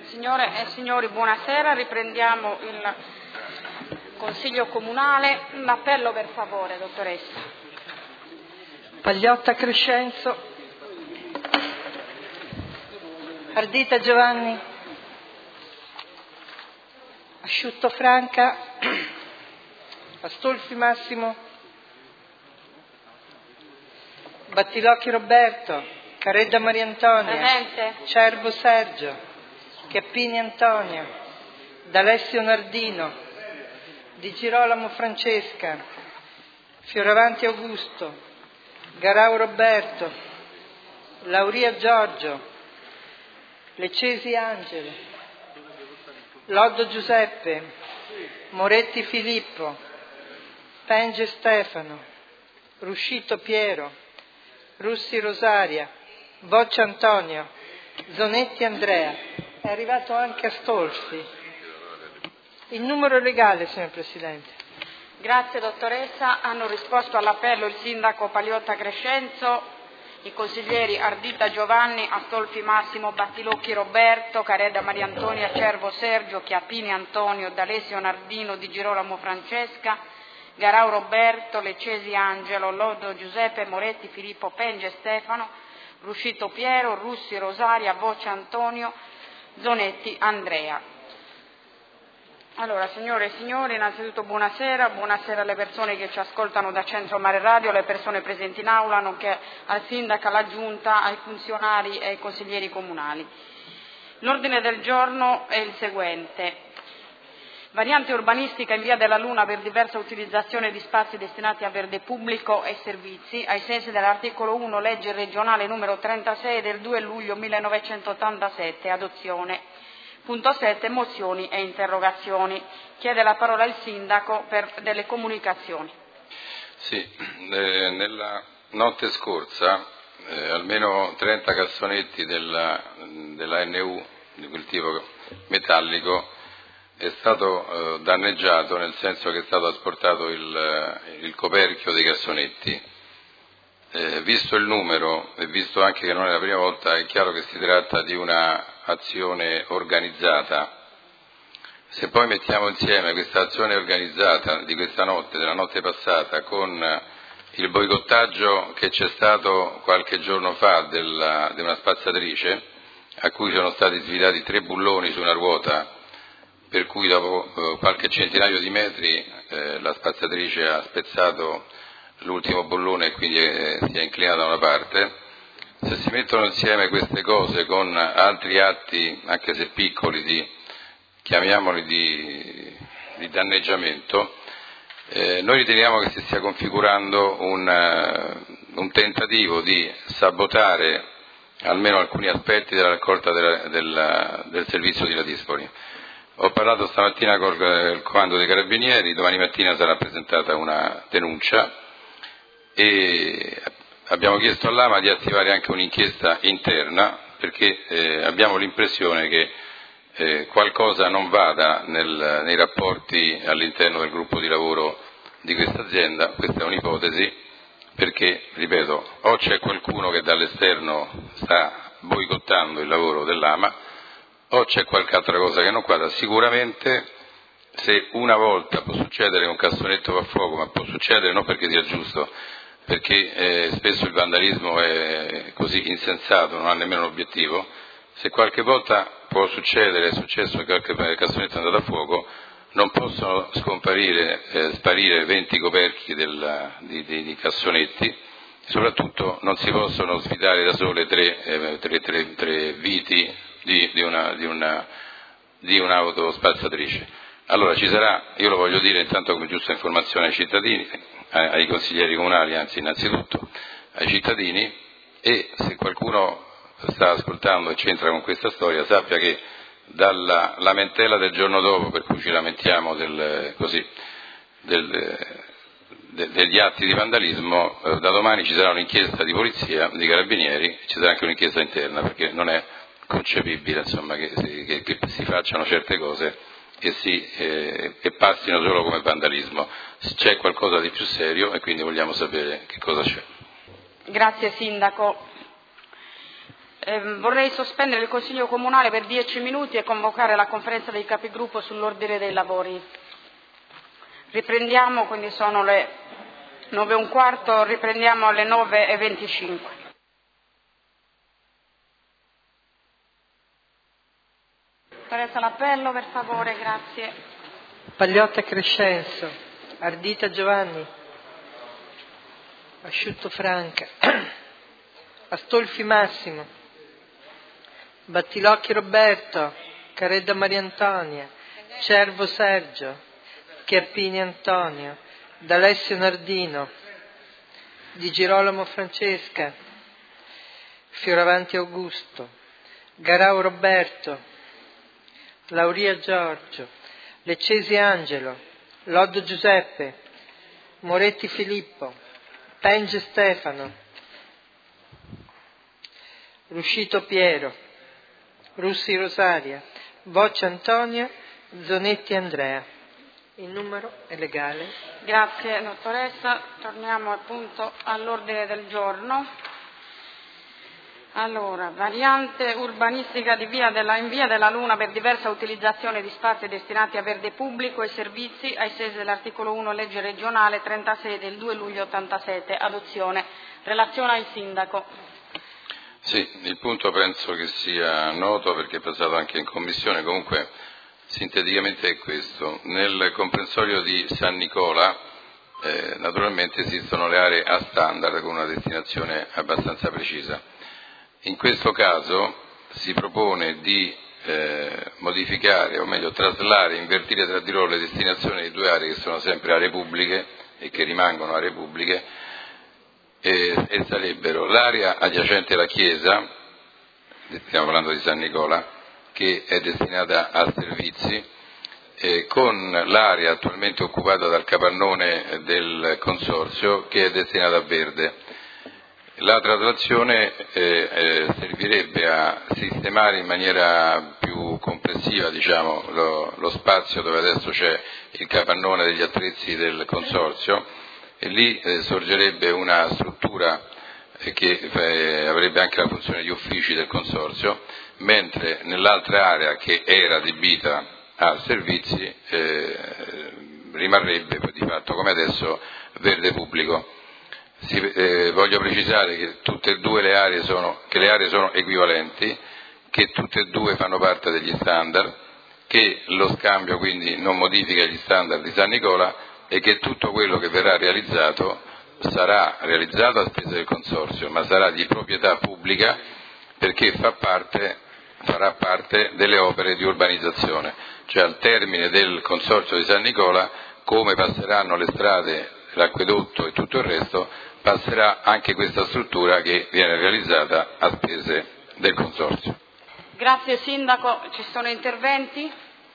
Signore e signori, buonasera. Riprendiamo il Consiglio Comunale. L'appello, per favore, dottoressa. Pagliotta Crescenzo, Ardita Giovanni, Asciutto Franca, Astolfi Massimo, Battilocchi Roberto, Caredda Maria Antonia, Presente. Cervo Sergio, Chiappini Antonio, D'Alessio Nardino, Di Girolamo Francesca, Fioravanti Augusto, Garau Roberto, Lauria Giorgio, Lecesi Angelo, Loddo Giuseppe, Moretti Filippo, Penge Stefano, Ruscito Piero, Russi Rosaria, Boccia Antonio, Zonetti Andrea. È arrivato anche Astolfi. Il numero legale, signor Presidente. Grazie, dottoressa. Hanno risposto all'appello il sindaco Pagliotta Crescenzo, i consiglieri Ardita Giovanni, Astolfi Massimo, Battilocchi Roberto, Caredda Maria Antonia, Cervo Sergio, Chiappini Antonio, D'Alessio Nardino, Di Girolamo Francesca, Garau Roberto, Lecesi Angelo, Loddo Giuseppe, Moretti Filippo, Penge Stefano, Ruscito Piero, Russi Rosaria, Boccia Antonio, Zonetti Andrea. Allora, signore e signori, innanzitutto buonasera alle persone che ci ascoltano da Centro Mare Radio, alle persone presenti in aula, nonché al sindaco, alla giunta, ai funzionari e ai consiglieri comunali. L'ordine del giorno è il seguente. Variante urbanistica in via della Luna per diversa utilizzazione di spazi destinati a verde pubblico e servizi, ai sensi dell'articolo 1 legge regionale numero 36 del 2 luglio 1987, adozione. Punto 7, mozioni e interrogazioni. Chiede la parola il sindaco per delle comunicazioni. Sì, nella notte scorsa almeno 30 cassonetti della NU, di quel tipo metallico, è stato danneggiato, nel senso che è stato asportato il coperchio dei cassonetti. Visto il numero e visto anche che non è la prima volta, è chiaro che si tratta di una azione organizzata. Se poi mettiamo insieme questa azione organizzata di questa notte, della notte passata, con il boicottaggio che c'è stato qualche giorno fa di una spazzatrice, a cui sono stati sfidati 3 bulloni su una ruota, per cui dopo qualche centinaio di metri la spazzatrice ha spezzato l'ultimo bullone e quindi si è inclinata da una parte. Se si mettono insieme queste cose con altri atti, anche se piccoli, chiamiamoli di danneggiamento, noi riteniamo che si stia configurando un tentativo di sabotare almeno alcuni aspetti della raccolta del servizio di Ladispoli. Ho parlato stamattina con il comando dei Carabinieri, domani mattina sarà presentata una denuncia e abbiamo chiesto all'AMA di attivare anche un'inchiesta interna, perché abbiamo l'impressione che qualcosa non vada nei rapporti all'interno del gruppo di lavoro di questa azienda. Questa è un'ipotesi, perché, ripeto, o c'è qualcuno che dall'esterno sta boicottando il lavoro dell'AMA, o c'è qualche altra cosa che non quadra. Sicuramente, se una volta può succedere che un cassonetto va a fuoco, ma può succedere non perché sia giusto, perché spesso il vandalismo è così insensato, non ha nemmeno un obiettivo. Se qualche volta può succedere, è successo che qualche cassonetto è andato a fuoco, non possono sparire 20 coperchi di cassonetti, soprattutto non si possono sfidare da sole tre viti di un'auto spazzatrice. Allora ci sarà, io lo voglio dire intanto come giusta informazione ai cittadini, ai consiglieri comunali, anzi innanzitutto ai cittadini, e se qualcuno sta ascoltando e c'entra con questa storia sappia che dalla lamentela del giorno dopo, per cui ci lamentiamo degli atti di vandalismo, da domani ci sarà un'inchiesta di polizia, di carabinieri, ci sarà anche un'inchiesta interna, perché non è concepibile, insomma, che si facciano certe cose e passino solo come vandalismo. C'è qualcosa di più serio e quindi vogliamo sapere che cosa c'è. Grazie sindaco. Vorrei sospendere il Consiglio Comunale per 10 minuti e convocare la conferenza dei capigruppo sull'ordine dei lavori. Riprendiamo, quindi sono le 9:15, riprendiamo alle 9:25. Teresa l'appello, per favore, grazie. Pagliotta Crescenzo, Ardita Giovanni, Asciutto Franca, Astolfi Massimo, Battilocchi Roberto, Caredda Maria Antonia, Cervo Sergio, Chiappini Antonio, D'Alessio Nardino, Di Girolamo Francesca, Fioravanti Augusto, Garau Roberto, Lauria Giorgio, Leccesi Angelo, Loddo Giuseppe, Moretti Filippo, Penge Stefano, Ruscito Piero, Russi Rosaria, Boccia Antonio, Zonetti Andrea. Il numero è legale. Grazie dottoressa, torniamo appunto all'ordine del giorno. Allora, variante urbanistica in via della Luna per diversa utilizzazione di spazi destinati a verde pubblico e servizi ai sensi dell'articolo 1 legge regionale 36 del 2 luglio 87, adozione. Relazione al sindaco. Sì, il punto penso che sia noto perché è passato anche in commissione, comunque sinteticamente è questo. Nel comprensorio di San Nicola naturalmente esistono le aree a standard con una destinazione abbastanza precisa. In questo caso si propone di modificare, o meglio traslare, invertire tra di loro le destinazioni di due aree che sono sempre aree pubbliche e che rimangono aree pubbliche e sarebbero l'area adiacente alla chiesa, stiamo parlando di San Nicola, che è destinata a servizi, con l'area attualmente occupata dal capannone del consorzio che è destinata a verde. La traslazione servirebbe a sistemare in maniera più complessiva lo spazio dove adesso c'è il capannone degli attrezzi del consorzio e lì sorgerebbe una struttura che avrebbe anche la funzione di uffici del consorzio, mentre nell'altra area che era adibita a servizi rimarrebbe di fatto come adesso verde pubblico. Voglio precisare che tutte e due le aree sono equivalenti, che tutte e due fanno parte degli standard, che lo scambio quindi non modifica gli standard di San Nicola e che tutto quello che verrà realizzato sarà realizzato a spese del consorzio, ma sarà di proprietà pubblica perché farà parte delle opere di urbanizzazione, cioè al termine del consorzio di San Nicola, come passeranno le strade, l'acquedotto e tutto il resto, passerà anche questa struttura che viene realizzata a spese del consorzio. Grazie Sindaco, ci sono interventi?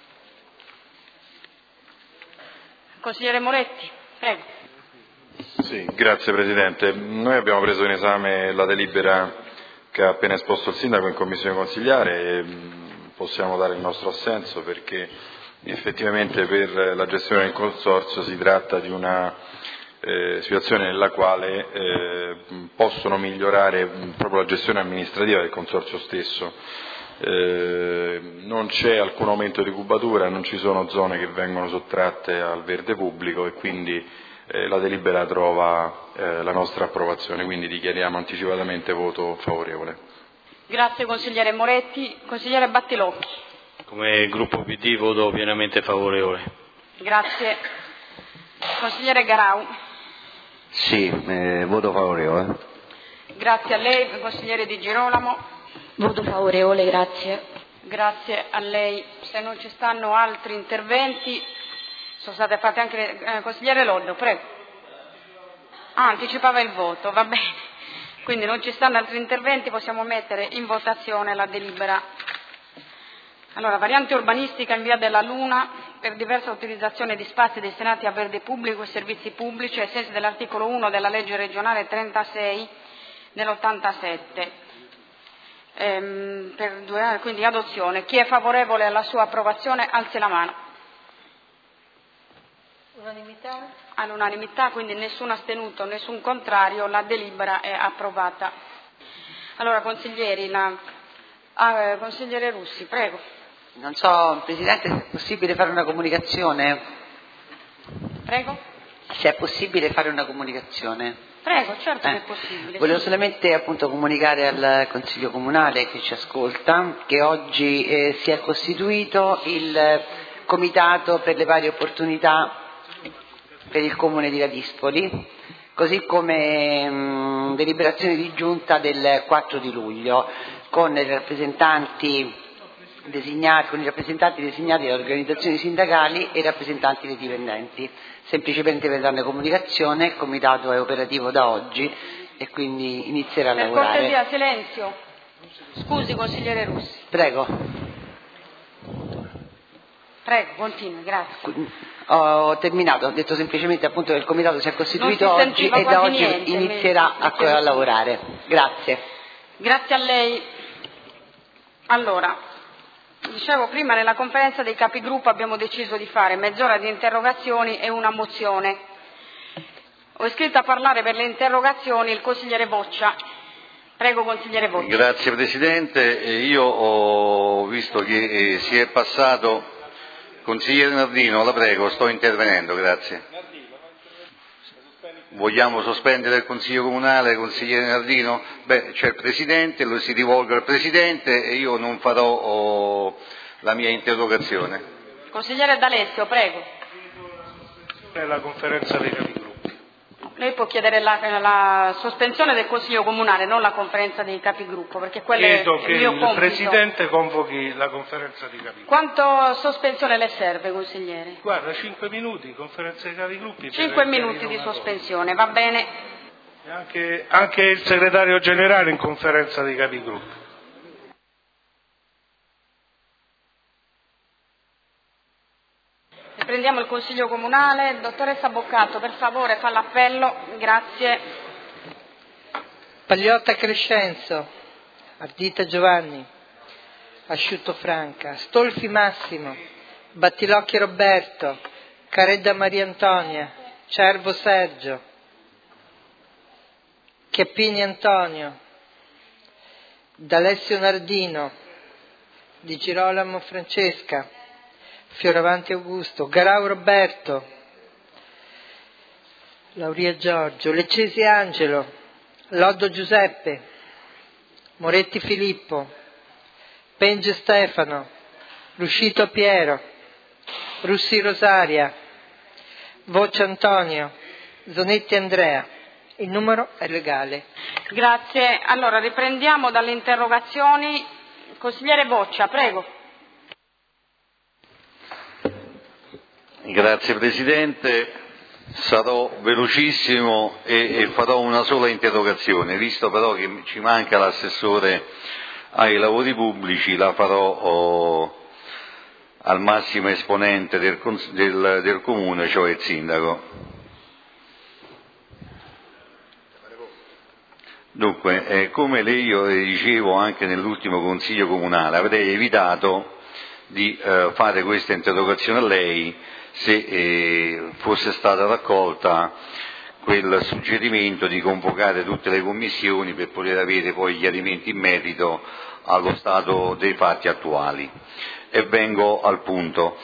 Consigliere Moretti, prego. Sì, grazie Presidente. Noi abbiamo preso in esame la delibera che ha appena esposto il Sindaco in Commissione Consiliare e possiamo dare il nostro assenso perché effettivamente per la gestione del consorzio si tratta di una situazione nella quale possono migliorare proprio la gestione amministrativa del consorzio stesso. Non c'è alcun aumento di cubatura, non ci sono zone che vengono sottratte al verde pubblico e quindi la delibera trova la nostra approvazione, quindi dichiariamo anticipatamente voto favorevole. Grazie consigliere Moretti. Consigliere Battilocchi. Come gruppo PD voto pienamente favorevole. Grazie. Consigliere Garau. Sì, voto favorevole. Grazie a lei. Consigliere Di Girolamo. Voto favorevole, grazie. Grazie a lei. Se non ci stanno altri interventi, sono state fatte anche consigliere Loddo, prego. Anticipava il voto, va bene. Quindi non ci stanno altri interventi, possiamo mettere in votazione la delibera. Allora, variante urbanistica in via della Luna per diversa utilizzazione di spazi destinati a verde pubblico e servizi pubblici ai sensi dell'articolo 1 della legge regionale 36 dell'87. Per 2 anni, quindi adozione. Chi è favorevole alla sua approvazione alzi la mano. Unanimità? All'unanimità, quindi nessun astenuto, nessun contrario, la delibera è approvata. Allora, consiglieri, consigliere Russi, prego. Non so, Presidente, se è possibile fare una comunicazione. Prego? Se è possibile fare una comunicazione. Prego, certo che è possibile. Volevo sì. solamente appunto comunicare al Consiglio Comunale che ci ascolta che oggi si è costituito il Comitato per le varie opportunità per il Comune di Ladispoli, così come deliberazione di giunta del 4 di luglio con i rappresentanti designati dalle organizzazioni sindacali e i rappresentanti dei dipendenti. Semplicemente per darne comunicazione, il comitato è operativo da oggi e quindi inizierà a lavorare. Per cortesia, silenzio. Scusi, consigliere Russi. Prego. Prego, continui, grazie. Ho terminato, ho detto semplicemente appunto che il comitato si è costituito oggi e da oggi niente, inizierà a lavorare. Grazie. Grazie a lei. Allora, dicevo prima, nella conferenza dei capigruppo abbiamo deciso di fare mezz'ora di interrogazioni e una mozione. Ho iscritto a parlare per le interrogazioni il consigliere Boccia. Prego, consigliere Boccia. Grazie Presidente. Io ho visto che si è passato. Consigliere Nardino, la prego, sto intervenendo, grazie. Vogliamo sospendere il Consiglio Comunale, consigliere Nardino? C'è il Presidente, lo si rivolga al Presidente e io non farò la mia interrogazione. Consigliere D'Alessio, prego. La conferenza dei capigruppo. Lei può chiedere la sospensione del Consiglio Comunale, non la conferenza dei capigruppo, perché quello Chiedo è che il mio il compito. Presidente convochi la conferenza dei capigruppo. Quanto sospensione le serve, consigliere? Guarda, 5 minuti, conferenza dei capigruppi. 5 minuti di sospensione, va bene. Anche il segretario generale in conferenza dei capigruppi. Prendiamo il Consiglio Comunale. Dottoressa Boccato, per favore, fa l'appello. Grazie. Pagliotta Crescenzo, Ardita Giovanni, Asciutto Franca, Stolfi Massimo, Battilocchi Roberto, Caredda Maria Antonia, Cervo Sergio, Chiappini Antonio, D'Alessio Nardino, Di Girolamo Francesca, Fioravanti Augusto, Garau Roberto, Lauria Giorgio, Leccesi Angelo, Loddo Giuseppe, Moretti Filippo, Penge Stefano, Ruscito Piero, Russi Rosaria, Voce Antonio, Zonetti Andrea. Il numero è legale. Grazie. Allora, riprendiamo dalle interrogazioni. Consigliere Boccia, prego. Grazie Presidente, sarò velocissimo e farò una sola interrogazione, visto però che ci manca l'assessore ai lavori pubblici, la farò al massimo esponente del Comune, cioè il Sindaco. Dunque, come io dicevo anche nell'ultimo Consiglio Comunale, avrei evitato di fare questa interrogazione a lei se fosse stata raccolta quel suggerimento di convocare tutte le commissioni per poter avere poi chiarimenti in merito allo stato dei fatti attuali. E vengo al punto.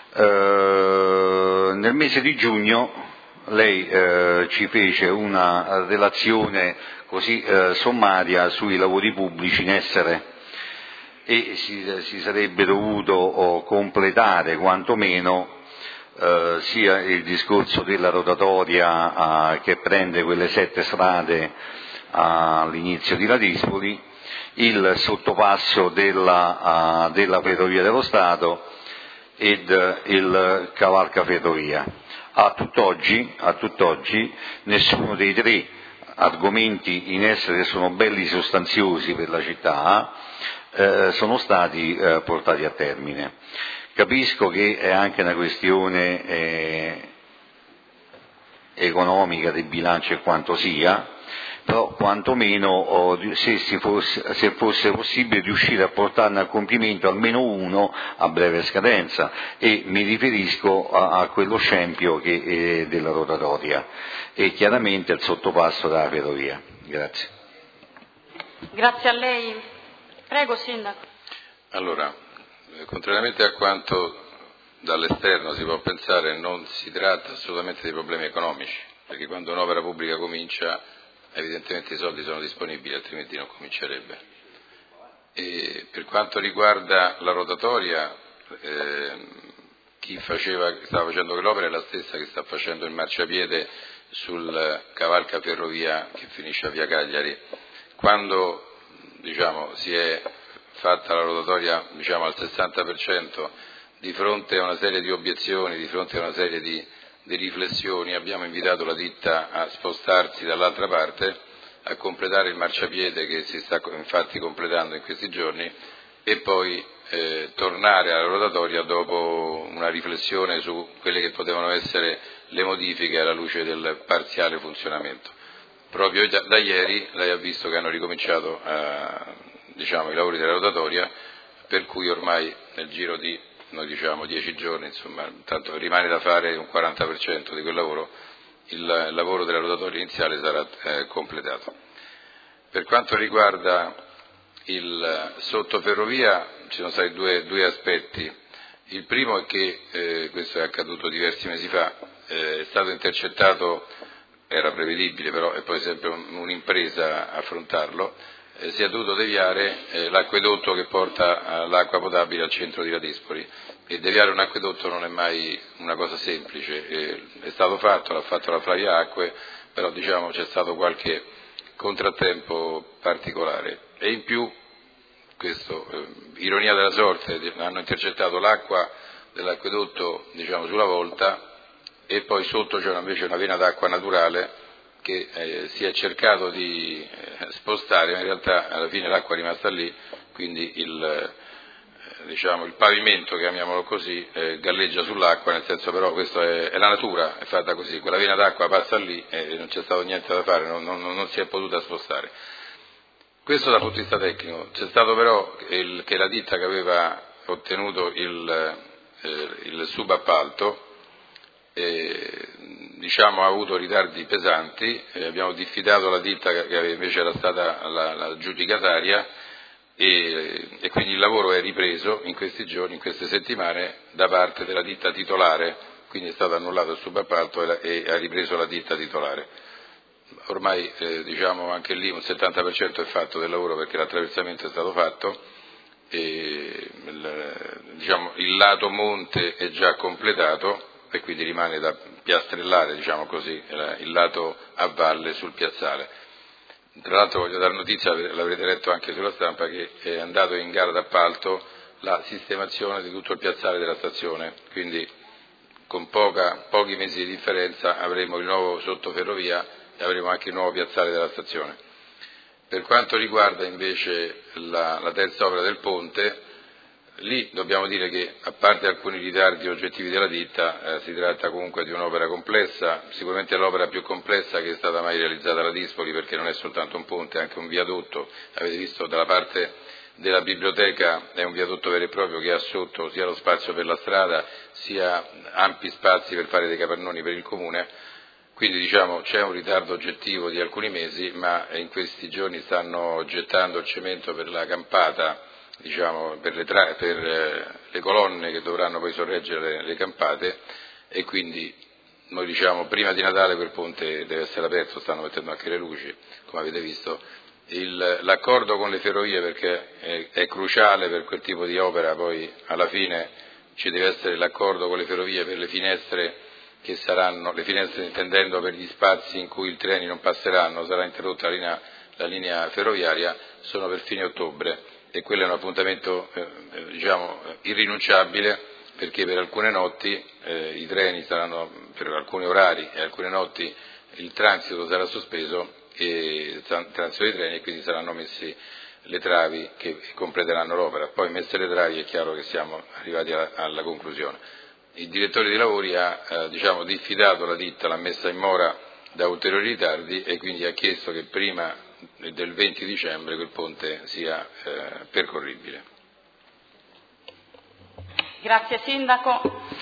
Nel mese di giugno lei ci fece una relazione così sommaria sui lavori pubblici in essere e si sarebbe dovuto completare quantomeno sia il discorso della rotatoria che prende quelle 7 strade all'inizio di Ladispoli, il sottopasso della Ferrovia dello Stato ed il cavalcaferrovia. A tutt'oggi nessuno dei 3 argomenti in essere, che sono belli sostanziosi per la città, sono stati portati a termine. Capisco che è anche una questione economica del bilancio e quanto sia, però quantomeno se fosse possibile riuscire a portarne a compimento almeno uno a breve scadenza, e mi riferisco a quello scempio della rotatoria e chiaramente il sottopasso della ferrovia. Grazie. Grazie a lei. Prego, Sindaco. Allora, contrariamente a quanto dall'esterno si può pensare, non si tratta assolutamente di problemi economici, perché quando un'opera pubblica comincia evidentemente i soldi sono disponibili, altrimenti non comincerebbe. E per quanto riguarda la rotatoria, chi stava facendo quell'opera è la stessa che sta facendo il marciapiede sul cavalca ferrovia che finisce a Via Cagliari. Quando si è fatta la rotatoria al 60%, di fronte a una serie di obiezioni, di fronte a una serie di riflessioni, abbiamo invitato la ditta a spostarsi dall'altra parte, a completare il marciapiede che si sta infatti completando in questi giorni, e poi tornare alla rotatoria dopo una riflessione su quelle che potevano essere le modifiche alla luce del parziale funzionamento. Proprio da ieri lei ha visto che hanno ricominciato i lavori della rotatoria, per cui ormai nel giro di 10 giorni, tanto rimane da fare un 40% di quel lavoro, il lavoro della rotatoria iniziale sarà completato. Per quanto riguarda il sottoferrovia ci sono stati due aspetti. Il primo è che, questo è accaduto diversi mesi fa, è stato intercettato, era prevedibile però è poi sempre un'impresa affrontarlo, si è dovuto deviare l'acquedotto che porta l'acqua potabile al centro di Ladispoli, e deviare un acquedotto non è mai una cosa semplice, è stato fatto, l'ha fatto la Flavia Acque, però c'è stato qualche contrattempo particolare, e in più, questo ironia della sorte, hanno intercettato l'acqua dell'acquedotto sulla volta, e poi sotto c'è invece una vena d'acqua naturale che si è cercato di spostare, ma in realtà alla fine l'acqua è rimasta lì, quindi il pavimento, chiamiamolo così, galleggia sull'acqua, nel senso, però questo è la natura, è fatta così, quella vena d'acqua passa lì e non c'è stato niente da fare, non si è potuta spostare. Questo dal punto di vista tecnico. C'è stato però che la ditta che aveva ottenuto il subappalto ha avuto ritardi pesanti, abbiamo diffidato la ditta che invece era stata la giudicataria, e quindi il lavoro è ripreso in questi giorni, in queste settimane, da parte della ditta titolare, quindi è stato annullato il subappalto e ha ripreso la ditta titolare. Ormai anche lì un 70% è fatto del lavoro, perché l'attraversamento è stato fatto, e il lato monte è già completato, e quindi rimane da piastrellare il lato a valle sul piazzale. Tra l'altro voglio dare notizia, l'avrete letto anche sulla stampa, che è andato in gara d'appalto la sistemazione di tutto il piazzale della stazione, quindi con pochi mesi di differenza avremo il nuovo sottoferrovia e avremo anche il nuovo piazzale della stazione. Per quanto riguarda invece la terza opera del ponte, lì dobbiamo dire che, a parte alcuni ritardi oggettivi della ditta, si tratta comunque di un'opera complessa, sicuramente l'opera più complessa che è stata mai realizzata a Ladispoli, perché non è soltanto un ponte, è anche un viadotto. Avete visto dalla parte della biblioteca, è un viadotto vero e proprio che ha sotto sia lo spazio per la strada, sia ampi spazi per fare dei capannoni per il comune. Quindi c'è un ritardo oggettivo di alcuni mesi, ma in questi giorni stanno gettando il cemento per la campata, per le colonne che dovranno poi sorreggere le campate, e quindi noi prima di Natale quel ponte deve essere aperto, stanno mettendo anche le luci, come avete visto. L'accordo con le ferrovie, perché è cruciale per quel tipo di opera, poi alla fine ci deve essere l'accordo con le ferrovie per le finestre, che saranno, le finestre intendendo per gli spazi in cui i treni non passeranno, sarà interrotta la linea ferroviaria, sono per fine ottobre, e quello è un appuntamento irrinunciabile, perché per alcune notti i treni saranno, per alcuni orari e alcune notti il transito sarà sospeso, il transito dei treni, e quindi saranno messi le travi che completeranno l'opera. Poi messe le travi è chiaro che siamo arrivati alla conclusione. Il direttore dei lavori ha diffidato la ditta, l'ha messa in mora da ulteriori ritardi, e quindi ha chiesto che prima del 20 dicembre quel ponte sia percorribile. Grazie Sindaco.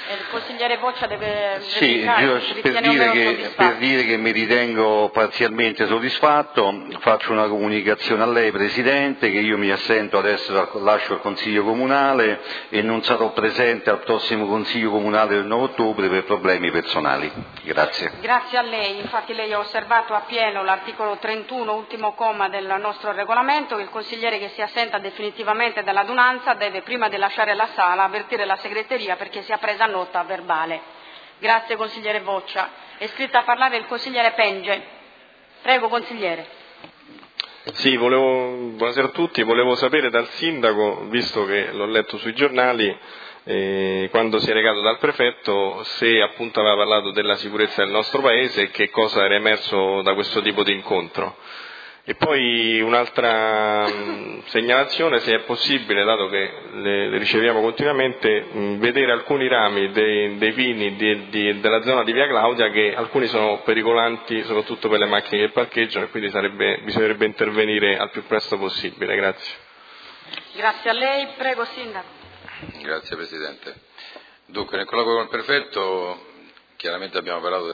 Il consigliere Boccia deve Sì, verificare, per dire che mi ritengo parzialmente soddisfatto, faccio una comunicazione a lei Presidente, che io mi assento adesso, lascio il Consiglio Comunale e non sarò presente al prossimo Consiglio Comunale del 9 ottobre per problemi personali. Grazie. Grazie a lei, infatti lei ha osservato appieno l'articolo 31, ultimo comma del nostro regolamento, che il consigliere che si assenta definitivamente dall'adunanza deve prima di lasciare la sala avvertire la segreteria perché sia presa nota verbale. Grazie consigliere Boccia. È iscritto a parlare il consigliere Penge. Prego consigliere. Sì, buonasera a tutti, volevo sapere dal sindaco, visto che l'ho letto sui giornali, quando si è recato dal prefetto, se appunto aveva parlato della sicurezza del nostro paese e che cosa era emerso da questo tipo di incontro. E poi un'altra segnalazione, se è possibile, dato che le riceviamo continuamente, vedere alcuni rami dei pini della zona di Via Claudia, che alcuni sono pericolanti soprattutto per le macchine che parcheggiano, e quindi bisognerebbe intervenire al più presto possibile. Grazie. Grazie a lei. Prego sindaco. Grazie Presidente. Dunque, nel colloquio con il prefetto chiaramente abbiamo parlato